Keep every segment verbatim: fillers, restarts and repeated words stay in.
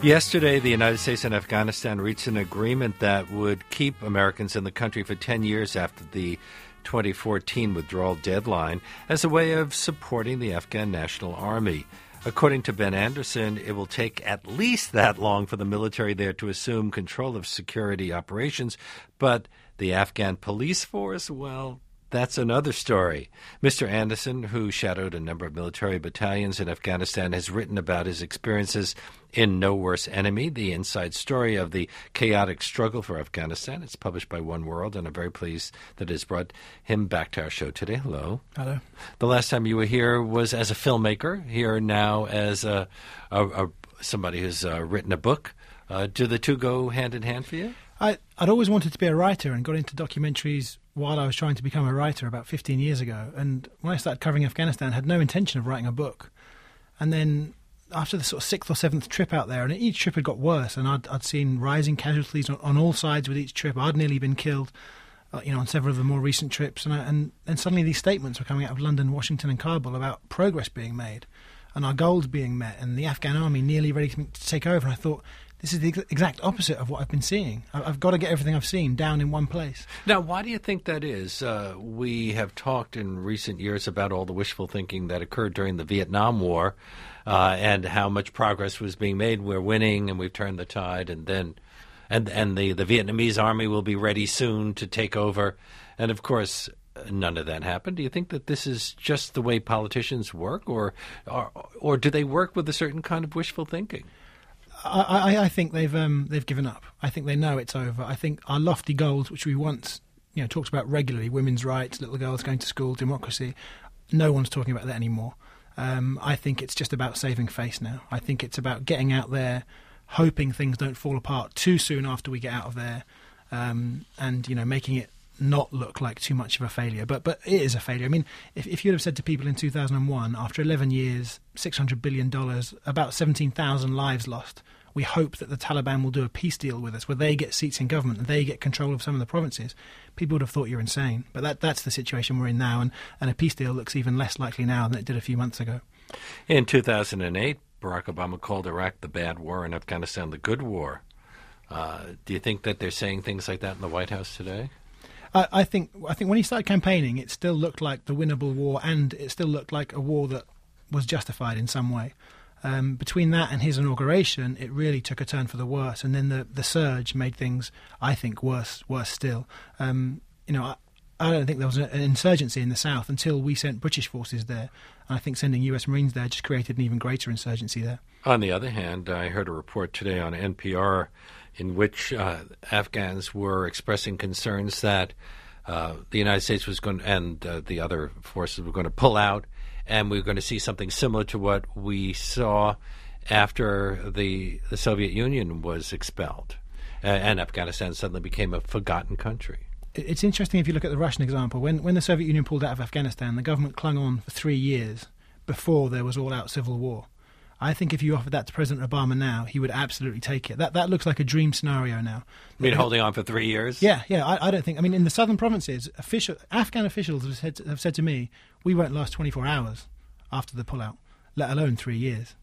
Yesterday, the United States and Afghanistan reached an agreement that would keep Americans in the country for ten years after the twenty fourteen withdrawal deadline as a way of supporting the Afghan National Army. According to Ben Anderson, it will take at least that long for the military there to assume control of security operations, but the Afghan police force, well, that's another story. Mister Anderson, who shadowed a number of military battalions in Afghanistan, has written about his experiences in No Worse Enemy, the inside story of the chaotic struggle for Afghanistan. It's published by One World, and I'm very pleased that it has brought him back to our show today. Hello. Hello. The last time you were here was as a filmmaker, here now as a, a, a somebody who's uh, written a book. Uh, do the two go hand in hand for you? I, I'd always wanted to be a writer and got into documentaries while I was trying to become a writer about fifteen years ago. And when I started covering Afghanistan, I had no intention of writing a book. And then after the sort of sixth or seventh trip out there, and each trip had got worse, and I'd, I'd seen rising casualties on, on all sides with each trip. I'd nearly been killed, uh, you know, on several of the more recent trips. And, I, and and suddenly these statements were coming out of London, Washington and Kabul about progress being made and our goals being met and the Afghan army nearly ready to, to take over. And I thought, this is the ex- exact opposite of what I've been seeing. I've got to get everything I've seen down in one place. Now, why do you think that is? Uh, we have talked in recent years about all the wishful thinking that occurred during the Vietnam War uh, and how much progress was being made. We're winning and we've turned the tide, and then and and the, the Vietnamese army will be ready soon to take over. And, of course, none of that happened. Do you think that this is just the way politicians work, or or, or do they work with a certain kind of wishful thinking? I, I think they've um, they've given up. I think they know it's over. I think our lofty goals, which we once you know talked about regularly, women's rights, little girls going to school, democracy, no one's talking about that anymore. Um, I think it's just about saving face now. I think it's about getting out there, hoping things don't fall apart too soon after we get out of there, um, and you know making it not look like too much of a failure. But but it is a failure. I mean, if, if you'd have said to people in two thousand one, after eleven years, six hundred billion dollars, about seventeen thousand lives lost, we hope that the Taliban will do a peace deal with us where they get seats in government and they get control of some of the provinces, people would have thought you're insane. But that that's the situation we're in now, and, and a peace deal looks even less likely now than it did a few months ago. In two thousand eight, Barack Obama called Iraq the bad war and Afghanistan the good war. Uh, do you think that they're saying things like that in the White House today? I, I think I think when he started campaigning, it still looked like the winnable war, and it still looked like a war that was justified in some way. Um, between that and his inauguration, it really took a turn for the worse, and then the, the surge made things, I think, worse worse still. Um, you know, I, I don't think there was an insurgency in the south until we sent British forces there, and I think sending U S Marines there just created an even greater insurgency there. On the other hand, I heard a report today on N P R in which uh, Afghans were expressing concerns that uh, the United States was going and uh, the other forces were going to pull out, and we were going to see something similar to what we saw after the, the Soviet Union was expelled, uh, and Afghanistan suddenly became a forgotten country. It's interesting if you look at the Russian example. When, when the Soviet Union pulled out of Afghanistan, the government clung on for three years before there was all-out civil war. I think if you offered that to President Obama now, he would absolutely take it. That that looks like a dream scenario now. I mean, holding on for three years? Yeah, yeah. I, I don't think. I mean, in the southern provinces, official Afghan officials have said, have said to me, we won't last twenty-four hours after the pullout, let alone three years.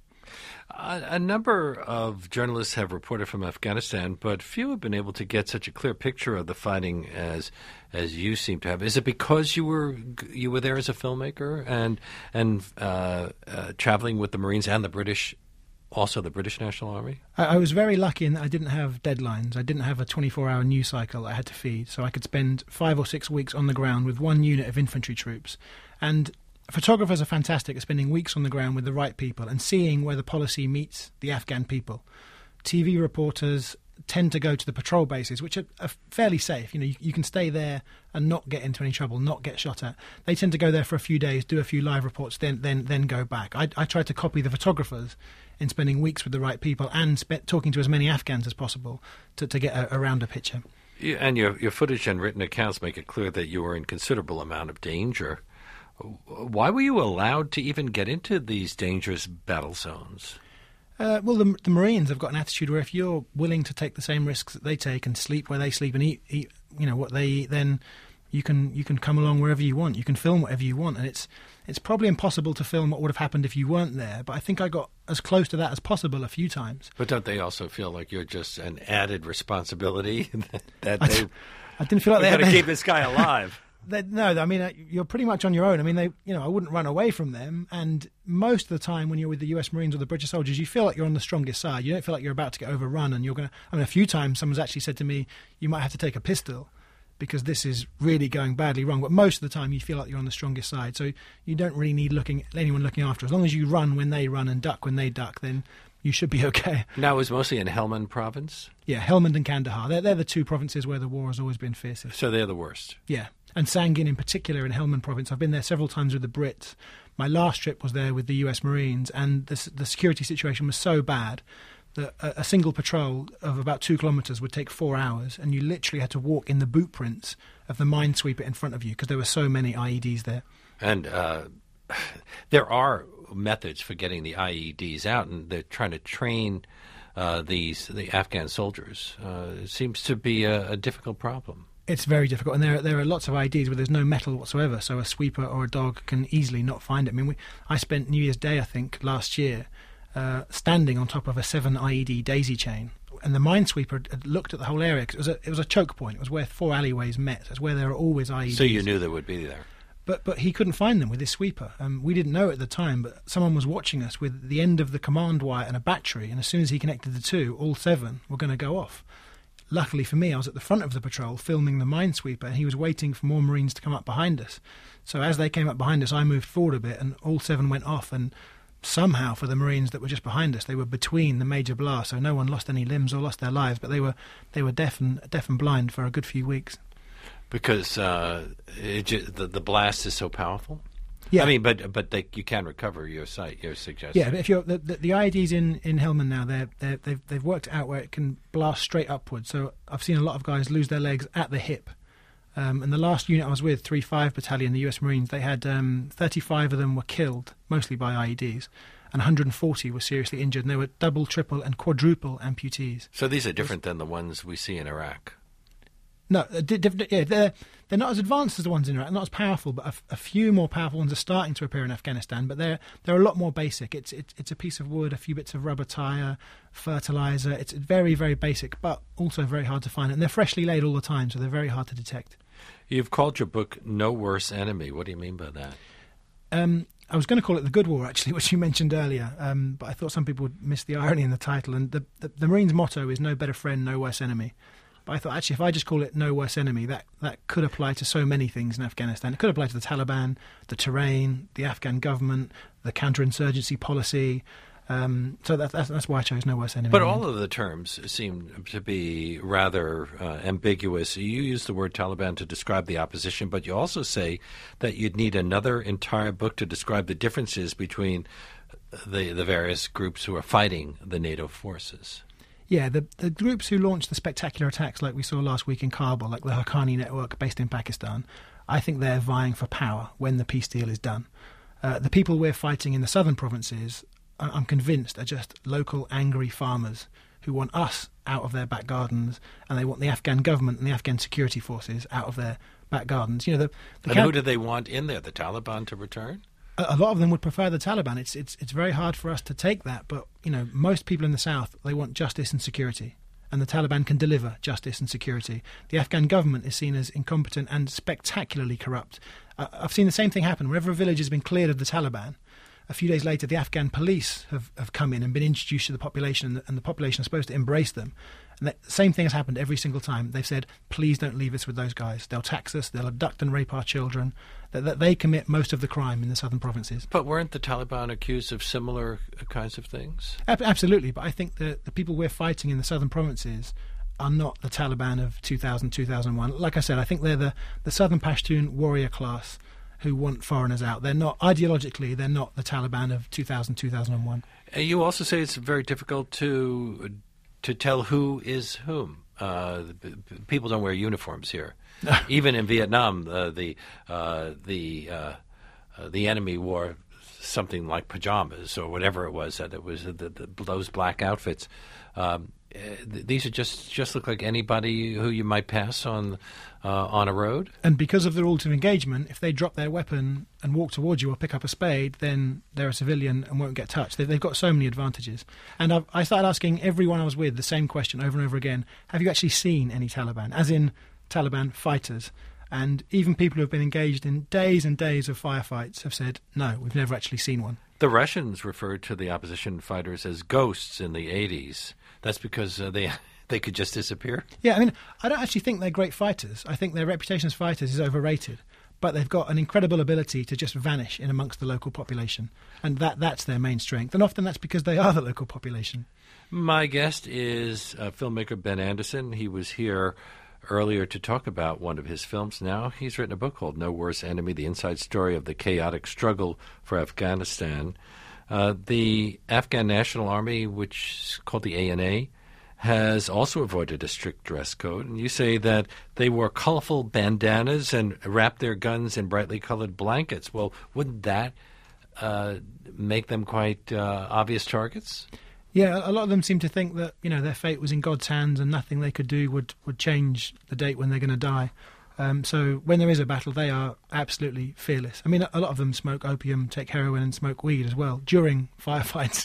A, a number of journalists have reported from Afghanistan, but few have been able to get such a clear picture of the fighting as as you seem to have. Is it because you were you were there as a filmmaker and and uh, uh, traveling with the Marines and the British, also the British National Army? I, I was very lucky in that I didn't have deadlines. I didn't have a twenty-four hour news cycle I had to feed, so I could spend five or six weeks on the ground with one unit of infantry troops. And photographers are fantastic at spending weeks on the ground with the right people and seeing where the policy meets the Afghan people. T V reporters tend to go to the patrol bases, which are, are fairly safe. You know, you, you can stay there and not get into any trouble, not get shot at. They tend to go there for a few days, do a few live reports, then then then go back. I, I try to copy the photographers in spending weeks with the right people and spe- talking to as many Afghans as possible to, to get a, a rounder picture. Yeah, and your your footage and written accounts make it clear that you were in considerable amount of danger. Why were you allowed to even get into these dangerous battle zones? Uh, well, the, the Marines have got an attitude where if you're willing to take the same risks that they take and sleep where they sleep and eat, eat you know, what they eat, then You can you can come along wherever you want. You can film whatever you want, and it's it's probably impossible to film what would have happened if you weren't there. But I think I got as close to that as possible a few times. But don't they also feel like you're just an added responsibility that I, they? d- I didn't feel like they got had to they- keep this guy alive. They, no, I mean, uh, you're pretty much on your own. I mean, they, you know, I wouldn't run away from them. And most of the time when you're with the U S Marines or the British soldiers, you feel like you're on the strongest side. You don't feel like you're about to get overrun and you're going to... I mean, a few times someone's actually said to me, you might have to take a pistol because this is really going badly wrong. But most of the time you feel like you're on the strongest side. So you don't really need looking anyone looking after. As long as you run when they run and duck when they duck, then you should be okay. Now, it was mostly in Helmand province? Yeah, Helmand and Kandahar. They're, they're the two provinces where the war has always been fiercest. So they're the worst. Yeah. And Sangin in particular in Helmand province. I've been there several times with the Brits. My last trip was there with the U S Marines, and the, the security situation was so bad that a, a single patrol of about two kilometres would take four hours, and you literally had to walk in the boot prints of the minesweeper in front of you because there were so many I E Ds there. And uh, there are methods for getting the I E Ds out, and they're trying to train uh, these the Afghan soldiers. Uh, it seems to be a, a difficult problem. It's very difficult, and there there are lots of I E Ds where there's no metal whatsoever, so a sweeper or a dog can easily not find it. I mean, we, I spent New Year's Day, I think, last year, uh, standing on top of a seven I E D daisy chain, and the minesweeper had looked at the whole area because it was a it was a choke point. It was where four alleyways met. It's where there are always I E Ds. So you knew they would be there. But but he couldn't find them with his sweeper. Um, we didn't know at the time, but someone was watching us with the end of the command wire and a battery, and as soon as he connected the two, all seven were going to go off. Luckily for me, I was at the front of the patrol filming the minesweeper, and he was waiting for more Marines to come up behind us. So as they came up behind us, I moved forward a bit, and all seven went off. And somehow, for the Marines that were just behind us, they were between the major blasts, so no one lost any limbs or lost their lives. But they were they were deaf and deaf and blind for a good few weeks because uh, it just, the the blast is so powerful. Yeah, I mean, but but they, you can recover your sight. You're suggesting. Yeah, but if you're the, the, the I E Ds in, in Helmand now, they're, they're they've they've worked out where it can blast straight upwards. So I've seen a lot of guys lose their legs at the hip. Um, and the last unit I was with, three five Battalion, the U S Marines, they had um, thirty-five of them were killed, mostly by I E Ds, and one hundred forty were seriously injured. And they were double, triple, and quadruple amputees. So these are different than the ones we see in Iraq. No, uh, di- di- yeah, they're they're not as advanced as the ones in Iraq, not as powerful, but a, f- a few more powerful ones are starting to appear in Afghanistan. But they're they're a lot more basic. It's it's it's a piece of wood, a few bits of rubber tire, fertilizer. It's very very basic, but also very hard to find. And they're freshly laid all the time, so they're very hard to detect. You've called your book "No Worse Enemy." What do you mean by that? Um, I was going to call it The Good War, actually, which you mentioned earlier, um, but I thought some people would miss the irony in the title. And the, the the Marines' motto is "No better friend, no worse enemy." But I thought, actually, if I just call it No Worse Enemy, that, that could apply to so many things in Afghanistan. It could apply to the Taliban, the terrain, the Afghan government, the counterinsurgency policy. Um, so that, that's, that's why I chose No Worse Enemy. But all of the terms seem to be rather uh, ambiguous. You use the word Taliban to describe the opposition, but you also say that you'd need another entire book to describe the differences between the, the various groups who are fighting the NATO forces. Yeah, the the groups who launched the spectacular attacks like we saw last week in Kabul, like the Haqqani network based in Pakistan, I think they're vying for power when the peace deal is done. Uh, the people we're fighting in the southern provinces, I'm convinced, are just local angry farmers who want us out of their back gardens, and they want the Afghan government and the Afghan security forces out of their back gardens. You know, the, the and count- who do they want in there? The Taliban to return? A lot of them would prefer the Taliban. It's it's it's very hard for us to take that, but you know, most people in the south, they want justice and security, and the Taliban can deliver justice and security. The Afghan government is seen as incompetent and spectacularly corrupt. Uh, I've seen the same thing happen wherever a village has been cleared of the Taliban. A few days later, the Afghan police have, have come in and been introduced to the population, and the, and the population is supposed to embrace them. And the same thing has happened every single time. They've said, please don't leave us with those guys. They'll tax us, they'll abduct and rape our children. That, that they commit most of the crime in the southern provinces. But weren't the Taliban accused of similar kinds of things? Ab- absolutely, but I think that the people we're fighting in the southern provinces are not the Taliban of two thousand, two thousand one. Like I said, I think they're the, the southern Pashtun warrior class who want foreigners out. They're not, ideologically, they're not the Taliban of two thousand, two thousand one. And you also say it's very difficult to to tell who is whom. Uh, people don't wear uniforms here. Even in Vietnam, uh, the uh, the uh, uh, the enemy wore something like pajamas or whatever it was. That it was the, the, those black outfits. Um, th- these are just, just look like anybody who you might pass on uh, on a road. And because of the rules of engagement, if they drop their weapon and walk towards you or pick up a spade, then they're a civilian and won't get touched. They, they've got so many advantages. And I've, I started asking everyone I was with the same question over and over again. Have you actually seen any Taliban? As in Taliban fighters. And even people who have been engaged in days and days of firefights have said, no, we've never actually seen one. The Russians referred to the opposition fighters as ghosts in the eighties. That's because uh, they they could just disappear? Yeah, I mean, I don't actually think they're great fighters. I think their reputation as fighters is overrated. But they've got an incredible ability to just vanish in amongst the local population. And that that's their main strength. And often that's because they are the local population. My guest is uh, filmmaker Ben Anderson. He was here earlier to talk about one of his films. Now he's written a book called No Worse Enemy, the inside story of the chaotic struggle for Afghanistan. Uh, the Afghan National Army, which is called the A N A, has also avoided a strict dress code. And you say that they wore colorful bandanas and wrapped their guns in brightly colored blankets. Well, wouldn't that uh, make them quite uh, obvious targets? Yeah, a lot of them seem to think that, you know, their fate was in God's hands and nothing they could do would, would change the date when they're going to die. Um, so when there is a battle, they are absolutely fearless. I mean, a lot of them smoke opium, take heroin and smoke weed as well during firefights.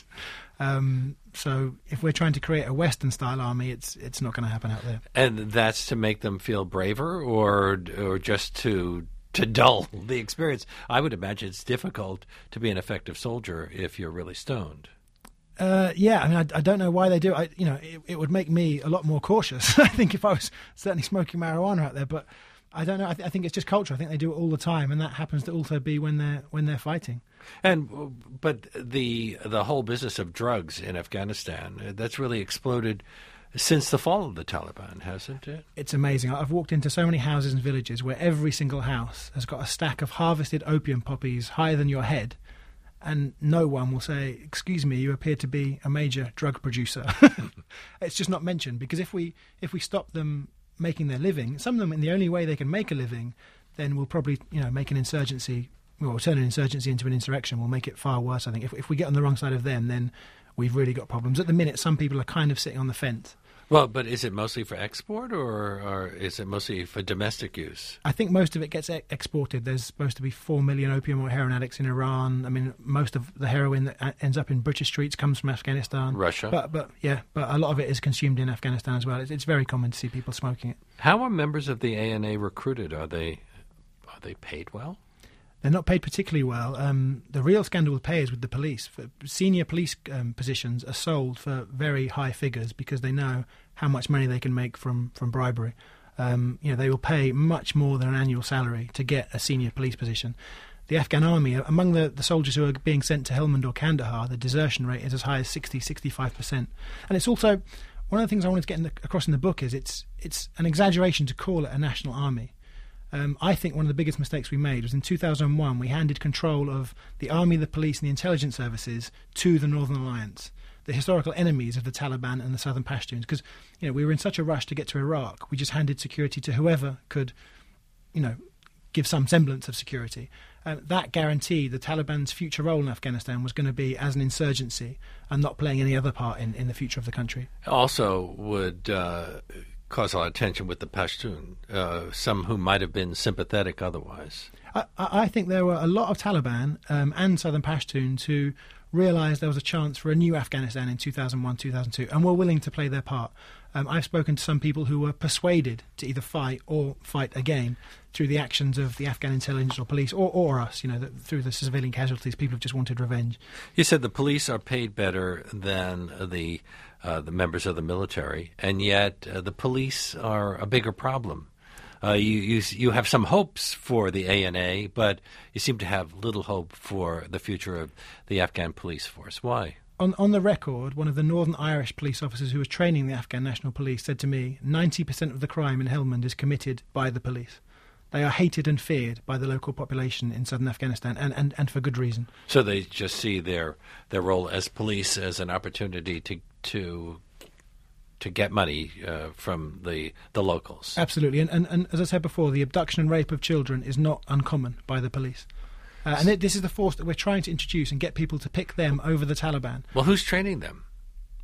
Um, so if we're trying to create a Western-style army, it's it's not going to happen out there. And that's to make them feel braver or or just to to dull the experience? I would imagine it's difficult to be an effective soldier if you're really stoned. Uh, yeah, I mean, I, I don't know why they do it. I, you know, it, it would make me a lot more cautious, I think, if I was certainly smoking marijuana out there. But I don't know. I, th- I think it's just culture. I think they do it all the time, and that happens to also be when they're when they're fighting. And but the the whole business of drugs in Afghanistan, that's really exploded since the fall of the Taliban, hasn't it? It's amazing. I've walked into so many houses and villages where every single house has got a stack of harvested opium poppies higher than your head. And no one will say, excuse me, you appear to be a major drug producer. It's just not mentioned, because if we if we stop them making their living, some of them in the only way they can make a living, then we'll probably, you know, make an insurgency, well, we'll turn an insurgency into an insurrection. We'll make it far worse, I think. If, if we get on the wrong side of them, then we've really got problems. At the minute, some people are kind of sitting on the fence. Well, but is it mostly for export, or, or is it mostly for domestic use? I think most of it gets e- exported. There's supposed to be four million opium or heroin addicts in Iran. I mean, most of the heroin that a- ends up in British streets comes from Afghanistan. Russia. But, but yeah, but a lot of it is consumed in Afghanistan as well. It's, it's very common to see people smoking it. How are members of the A N A recruited? Are they are they paid well? They're not paid particularly well. Um, the real scandal with pay is with the police. For senior police um, positions are sold for very high figures because they know how much money they can make from, from bribery. Um, you know, they will pay much more than an annual salary to get a senior police position. The Afghan army, among the, the soldiers who are being sent to Helmand or Kandahar, the desertion rate is as high as sixty, sixty-five percent. And it's also, one of the things I wanted to get in the, across in the book is it's it's an exaggeration to call it a national army. Um, I think one of the biggest mistakes we made was in two thousand one we handed control of the army, the police and the intelligence services to the Northern Alliance, the historical enemies of the Taliban and the Southern Pashtuns, because, you know, we were in such a rush to get to Iraq. We just handed security to whoever could, you know, give some semblance of security. Uh, that guaranteed the Taliban's future role in Afghanistan was going to be as an insurgency and not playing any other part in, in the future of the country. Also would uh, cause a lot of tension with the Pashtun, uh, some who might have been sympathetic otherwise. I, I think there were a lot of Taliban um, and Southern Pashtuns who realised there was a chance for a new Afghanistan in two thousand one, two thousand two, and were willing to play their part. Um, I've spoken to some people who were persuaded to either fight or fight again through the actions of the Afghan intelligence or police, or, or us, you know, the, through the civilian casualties. People have just wanted revenge. You said the police are paid better than the uh, the members of the military, and yet uh, the police are a bigger problem. Uh, you, you you have some hopes for the A N A, but you seem to have little hope for the future of the Afghan police force. Why? On, on the record, one of the Northern Irish police officers who was training the Afghan National Police said to me, ninety percent of the crime in Helmand is committed by the police. They are hated and feared by the local population in southern Afghanistan, and, and, and for good reason. So they just see their their role as police as an opportunity to to to get money uh, from the, the locals. Absolutely. And, and, and as I said before, the abduction and rape of children is not uncommon by the police. Uh, and it, this is the force that we're trying to introduce and get people to pick them over the Taliban. Well, who's training them?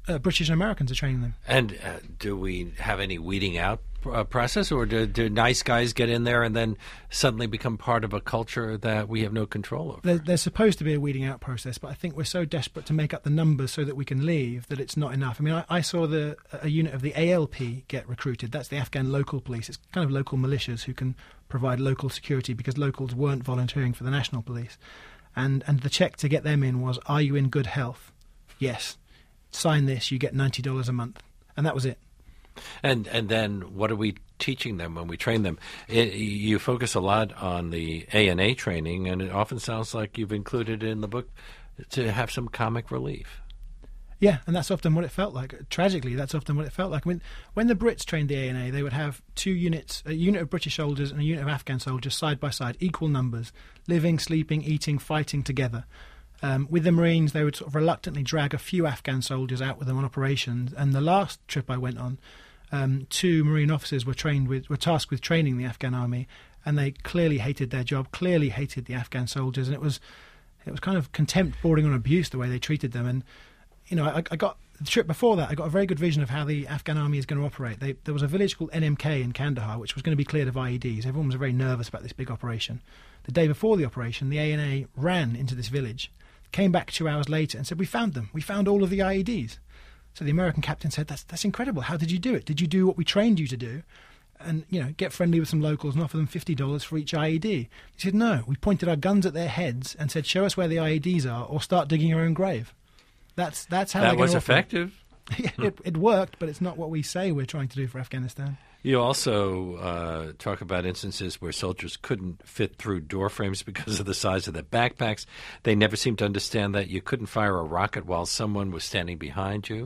uh, British and Americans are training them. And uh, do we have any weeding out uh, process, or do, do nice guys get in there and then suddenly become part of a culture that we have no control over? There, there's supposed to be a weeding out process, but I think we're so desperate to make up the numbers so that we can leave that it's not enough. I mean, I, I saw the a unit of the A L P get recruited. That's the Afghan local police. It's kind of local militias who can provide local security because locals weren't volunteering for the national police. And and the check to get them in was, are you in good health? Yes. Sign this, you get ninety dollars a month. And that was it. And and then what are we teaching them when we train them? It, you focus a lot on the A N A training, and it often sounds like you've included it in the book to have some comic relief. Yeah, and that's often what it felt like. Tragically, that's often what it felt like. I mean, when the Brits trained the A N A, they would have two units, a unit of British soldiers and a unit of Afghan soldiers side by side, equal numbers, living, sleeping, eating, fighting together. Um, with the Marines, they would sort of reluctantly drag a few Afghan soldiers out with them on operations. And the last trip I went on, um, two Marine officers were trained with, were tasked with training the Afghan army, and they clearly hated their job, clearly hated the Afghan soldiers, and it was, it was kind of contempt bordering on abuse the way they treated them. And you know, I, I got the trip before that. I got a very good vision of how the Afghan army is going to operate. They, there was a village called N M K in Kandahar, which was going to be cleared of I E Ds. Everyone was very nervous about this big operation. The day before the operation, the A N A ran into this village, came back two hours later and said, "We found them. We found all of the I E Ds." So the American captain said, "That's that's incredible. How did you do it? Did you do what we trained you to do? And, you know, get friendly with some locals and offer them fifty dollars for each I E D?" He said, "No. We pointed our guns at their heads and said, 'Show us where the I E Ds are, or start digging your own grave.'" That's that's how that was effective. it, it worked, but it's not what we say we're trying to do for Afghanistan. You also uh, talk about instances where soldiers couldn't fit through door frames because of the size of their backpacks. They never seemed to understand that you couldn't fire a rocket while someone was standing behind you.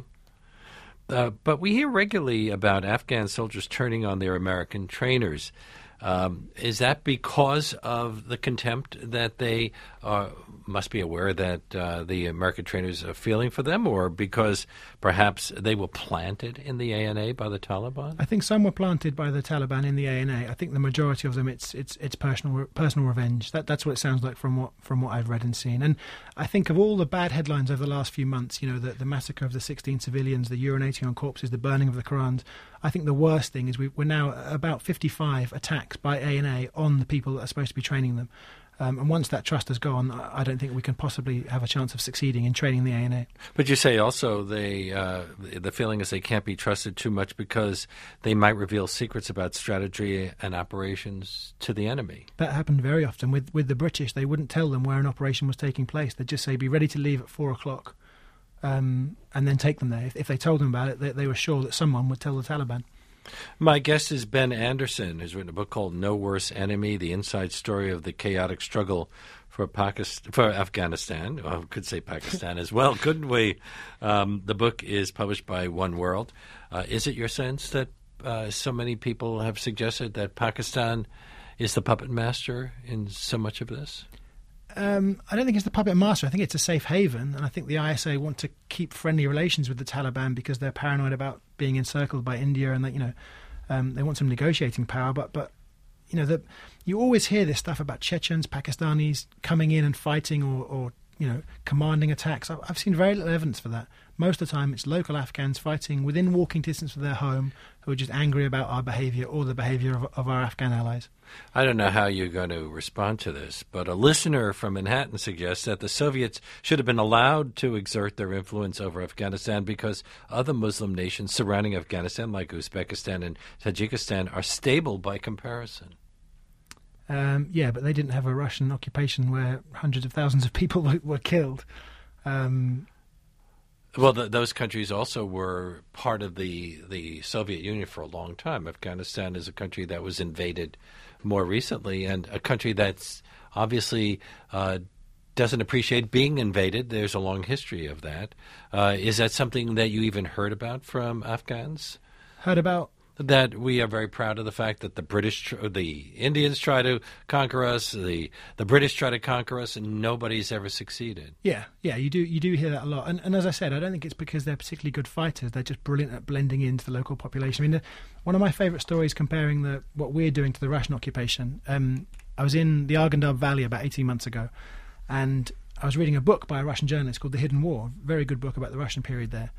Uh, but we hear regularly about Afghan soldiers turning on their American trainers. Um, is that because of the contempt that they uh, must be aware that uh, the American trainers are feeling for them, or because perhaps they were planted in the A N A by the Taliban? I think some were planted by the Taliban in the A N A. I think the majority of them, it's it's it's personal personal revenge. That that's what it sounds like from what from what I've read and seen. And I think of all the bad headlines over the last few months, you know, the, the massacre of the sixteen civilians, the urinating on corpses, the burning of the Qurans. I think the worst thing is we, we're now about fifty-five attacks by A N A on the people that are supposed to be training them. Um, and once that trust has gone, I don't think we can possibly have a chance of succeeding in training the A N A. But you say also they, uh, the feeling is they can't be trusted too much because they might reveal secrets about strategy and operations to the enemy. That happened very often. With, with the British, they wouldn't tell them where an operation was taking place. They'd just say, "Be ready to leave at four o'clock. Um, and then take them there. If, if they told them about it, they, they were sure that someone would tell the Taliban. My guest is Ben Anderson, who's written a book called No Worse Enemy, the inside story of the chaotic struggle for Pakistan, for Afghanistan. Well, we could say Pakistan as well, couldn't we? Um, the book is published by One World. Uh, is it your sense that uh, so many people have suggested that Pakistan is the puppet master in so much of this? Um, I don't think it's the puppet master. I think it's a safe haven, and I think the I S A want to keep friendly relations with the Taliban because they're paranoid about being encircled by India, and that, you know, um, they want some negotiating power. But, but you know, the, you always hear this stuff about Chechens, Pakistanis coming in and fighting, or, or you know, commanding attacks. I've, I've seen very little evidence for that. Most of the time, it's local Afghans fighting within walking distance of their home who are just angry about our behaviour or the behaviour of, of our Afghan allies. I don't know how you're going to respond to this, but a listener from Manhattan suggests that the Soviets should have been allowed to exert their influence over Afghanistan because other Muslim nations surrounding Afghanistan, like Uzbekistan and Tajikistan, are stable by comparison. Um, yeah, but they didn't have a Russian occupation where hundreds of thousands of people were, were killed. Um, well, the, those countries also were part of the, the Soviet Union for a long time. Afghanistan is a country that was invaded more recently, and a country that's obviously uh, doesn't appreciate being invaded. There's a long history of that. Uh, is that something that you even heard about from Afghans? Heard about? That we are very proud of the fact that the British, the Indians try to conquer us, the the British try to conquer us, and nobody's ever succeeded. Yeah, yeah, you do you do hear that a lot. And, and as I said, I don't think it's because they're particularly good fighters. They're just brilliant at blending into the local population. I mean, the, one of my favourite stories comparing the what we're doing to the Russian occupation. Um, I was in the Arghandab Valley about eighteen months ago, and I was reading a book by a Russian journalist called The Hidden War, very good book about the Russian period there.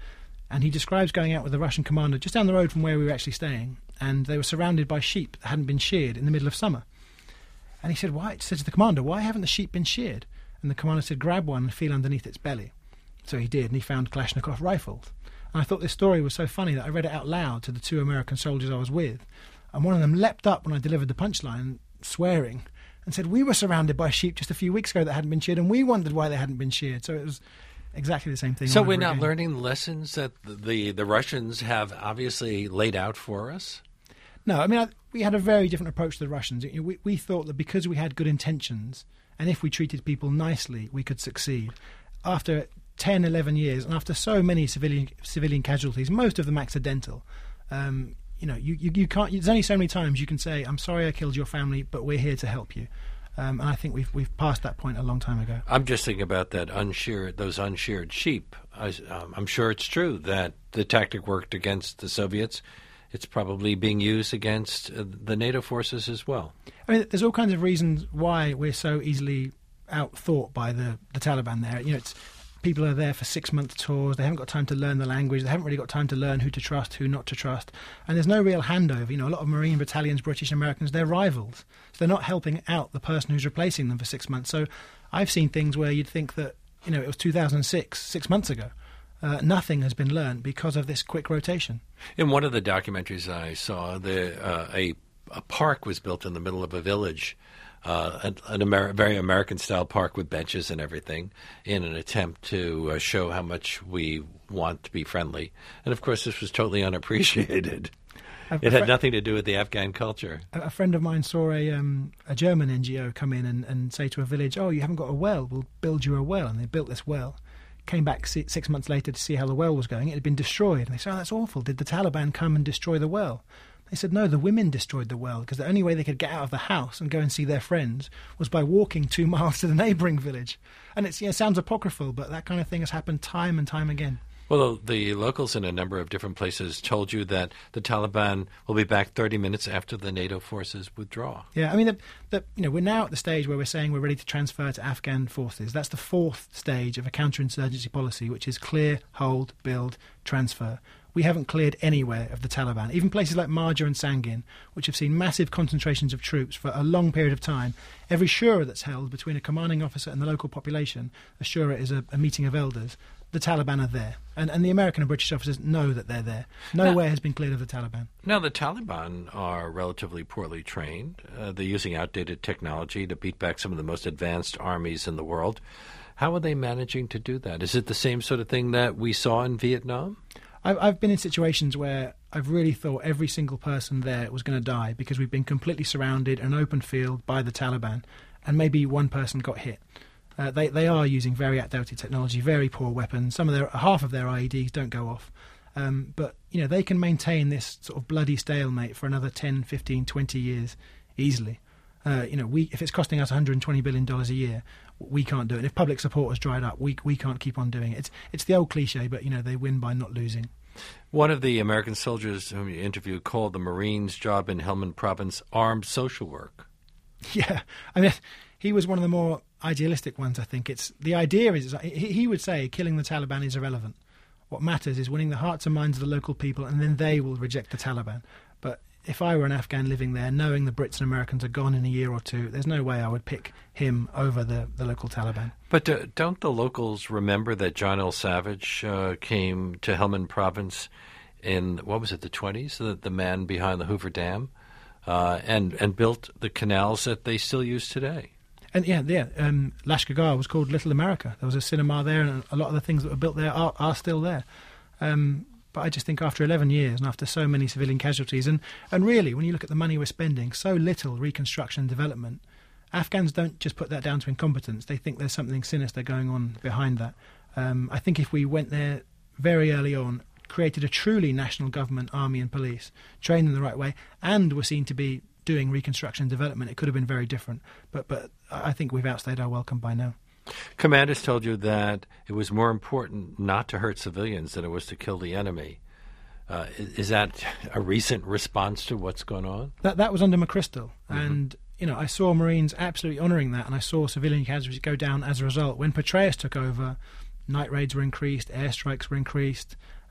And he describes going out with the Russian commander just down the road from where we were actually staying, and they were surrounded by sheep that hadn't been sheared in the middle of summer. And he said, "Why?" He said to the commander, "Why haven't the sheep been sheared?" And the commander said, "Grab one and feel underneath its belly." So he did, and he found Kalashnikov rifles. And I thought this story was so funny that I read it out loud to the two American soldiers I was with. And one of them leapt up when I delivered the punchline, swearing, and said, "We were surrounded by sheep just a few weeks ago that hadn't been sheared, and we wondered why they hadn't been sheared." So it was exactly the same thing. So we're not learning the lessons that the, the Russians have obviously laid out for us? No, I mean, I, we had a very different approach to the Russians. We, we thought that because we had good intentions, and if we treated people nicely, we could succeed. After ten, eleven years, and after so many civilian civilian casualties, most of them accidental, um, you know, you, you, you can't. There's only so many times you can say, "I'm sorry I killed your family, but we're here to help you." Um, and I think we've we've passed that point a long time ago. I'm just thinking about that unsheared, those unsheared sheep. I, um, I'm sure it's true that the tactic worked against the Soviets. It's probably being used against uh, the NATO forces as well. I mean, there's all kinds of reasons why we're so easily outthought by the, the Taliban there. You know, it's people are there for six-month tours. They haven't got time to learn the language. They haven't really got time to learn who to trust, who not to trust. And there's no real handover. You know, a lot of Marine battalions, British and Americans, they're rivals. So they're not helping out the person who's replacing them for six months. So I've seen things where you'd think that, you know, it was two thousand six, six months ago. Uh, nothing has been learned because of this quick rotation. In one of the documentaries I saw, the, uh, a, a park was built in the middle of a village, uh, an, an Amer- very American-style park with benches and everything, in an attempt to uh, show how much we want to be friendly. And, of course, this was totally unappreciated. A, it had fr- nothing to do with the Afghan culture. A, a friend of mine saw a, um, a German N G O come in and, and say to a village, "Oh, you haven't got a well, we'll build you a well." And they built this well. Came back six months later to see how the well was going. It had been destroyed. And they said, "Oh, that's awful. Did the Taliban come and destroy the well?" They said, "No, the women destroyed the well, because the only way they could get out of the house and go and see their friends was by walking two miles to the neighbouring village." And it's, you know, it sounds apocryphal, but that kind of thing has happened time and time again. Well, the locals in a number of different places told you that the Taliban will be back thirty minutes after the NATO forces withdraw. Yeah, I mean, the, the, you know, we're now at the stage where we're saying we're ready to transfer to Afghan forces. That's the fourth stage of a counterinsurgency policy, which is clear, hold, build, transfer. We haven't cleared anywhere of the Taliban. Even places like Marja and Sangin, which have seen massive concentrations of troops for a long period of time, every shura that's held between a commanding officer and the local population, a shura is a, a meeting of elders, the Taliban are there. And, and the American and British officers know that they're there. Nowhere now, has been cleared of the Taliban. Now, the Taliban are relatively poorly trained. Uh, they're using outdated technology to beat back some of the most advanced armies in the world. How are they managing to do that? Is it the same sort of thing that we saw in Vietnam? I've, I've been in situations where I've really thought every single person there was going to die because we've been completely surrounded in an open field by the Taliban, and maybe one person got hit. Uh, they they are using very outdated technology, very poor weapons. Some of their half of their I E Ds don't go off, um, but you know they can maintain this sort of bloody stalemate for another ten, fifteen, twenty years easily. Uh, you know, we if it's costing us one hundred twenty billion dollars a year, we can't do it. And if public support has dried up, we we can't keep on doing it. It's it's the old cliche, but you know they win by not losing. One of the American soldiers whom you interviewed called the Marines' job in Helmand Province armed social work. Yeah, I mean, he was one of the more idealistic ones, I think. It's the idea is he would say killing the Taliban is irrelevant. What matters is winning the hearts and minds of the local people, and then they will reject the Taliban. But if I were an Afghan living there, knowing the Brits and Americans are gone in a year or two, there's no way I would pick him over the, the local Taliban. But uh, don't the locals remember that John L. Savage uh, came to Helmand Province in, what was it, the twenties, the, the man behind the Hoover Dam, uh, and, and built the canals that they still use today? And yeah, yeah. Um, Lashkar was called Little America. There was a cinema there, and a lot of the things that were built there are, are still there. Um, but I just think after eleven years and after so many civilian casualties, and, and really, when you look at the money we're spending, so little reconstruction and development, Afghans don't just put that down to incompetence. They think there's something sinister going on behind that. Um, I think if we went there very early on, created a truly national government, army and police, trained them the right way, and were seen to be doing reconstruction and development, it could have been very different. But but I think we've outstayed our welcome by now. Commanders told you that it was more important not to hurt civilians than it was to kill the enemy. Uh, is, is that a recent response to what's going on? That that was under McChrystal, mm-hmm. and you know I saw Marines absolutely honouring that, and I saw civilian casualties go down as a result. When Petraeus took over, night raids were increased, airstrikes were increased.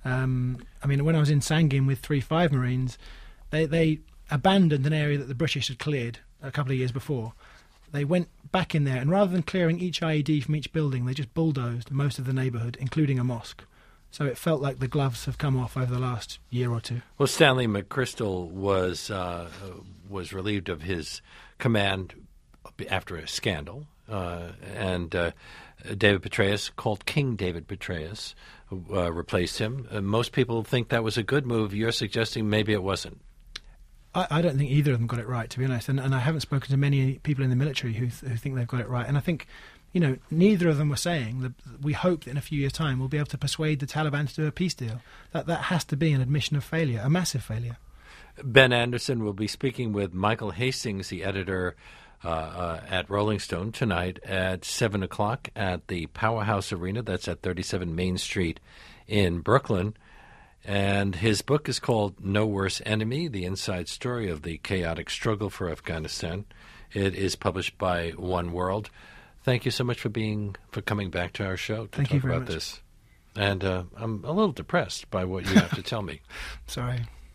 Um, I mean, when I was in Sangin with three five Marines, they, they abandoned an area that the British had cleared a couple of years before. They went back in there, and rather than clearing each I E D from each building, they just bulldozed most of the neighbourhood, including a mosque. So it felt like the gloves have come off over the last year or two. Well, Stanley McChrystal was uh, was relieved of his command after a scandal, uh, and uh, David Petraeus, called King David Petraeus, uh, replaced him. Uh, most people think that was a good move. You're suggesting maybe it wasn't. I, I don't think either of them got it right, to be honest, and, and I haven't spoken to many people in the military who th- who think they've got it right. And I think, you know, neither of them were saying that we hope that in a few years' time we'll be able to persuade the Taliban to do a peace deal. That that has to be an admission of failure, a massive failure. Ben Anderson will be speaking with Michael Hastings, the editor uh, uh, at Rolling Stone, tonight at seven o'clock at the Powerhouse Arena. That's at thirty-seven Main Street in Brooklyn. And his book is called No Worse Enemy, The Inside Story of the Chaotic Struggle for Afghanistan. It is published by One World. Thank you so much for being for coming back to our show to Thank talk you very about much. this. And uh, I'm a little depressed by what you have to tell me. Sorry.